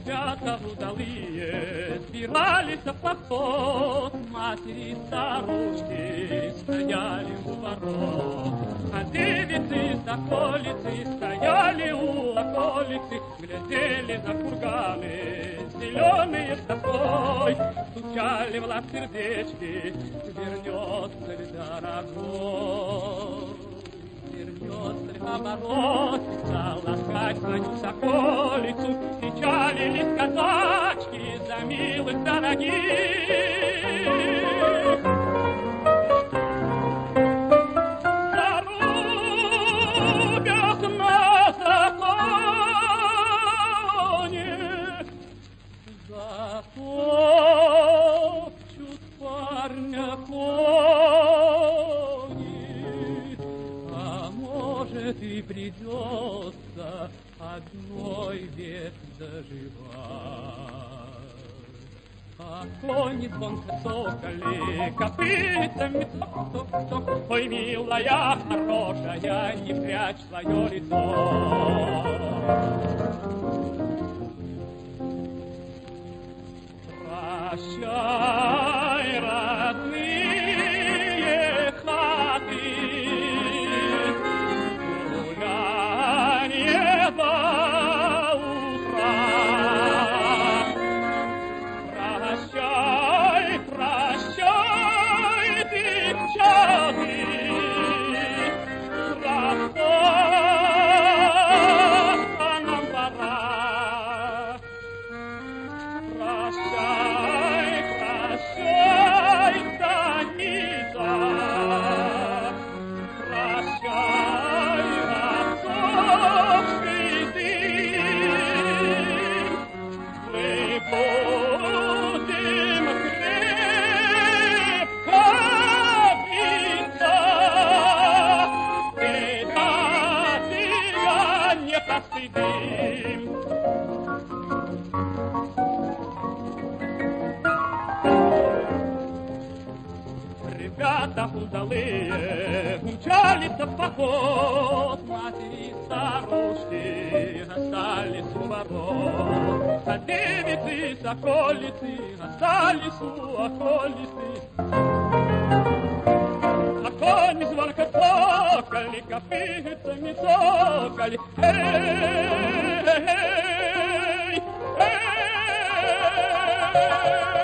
Ребята удалые собирались в поход, матери и старушки стояли у ворот. А девицы с околицы стояли у околицы, глядели на курганы зеленые с тобой, стучали в лоб сердечки, вернется ли дорогой. Вернется ли наоборот, стал ласкать свою соколицу, печалились казачки за милых дорогих. Зарубят на законе, затопчут парня кони, а может и придется одной век доживать. А кони звонко цокали, копытами цок-цок-цок. Ой, милая, хорошая, не прячь свое лицо. Прощай, родные хаты, гулянье до утра. Прощай, прощай, девчаты, расстаться нам пора. Прощай, прощай, станица, прощай, рассохший дым. Мы будем крепко биться, и тебя не постыдим. Ребята удалые умчались в поход, матери и старушки остались у ворот. А девицы с околицы остались у околицы. А кони звонко цокали, копытами цокали. Эй, эй, эй.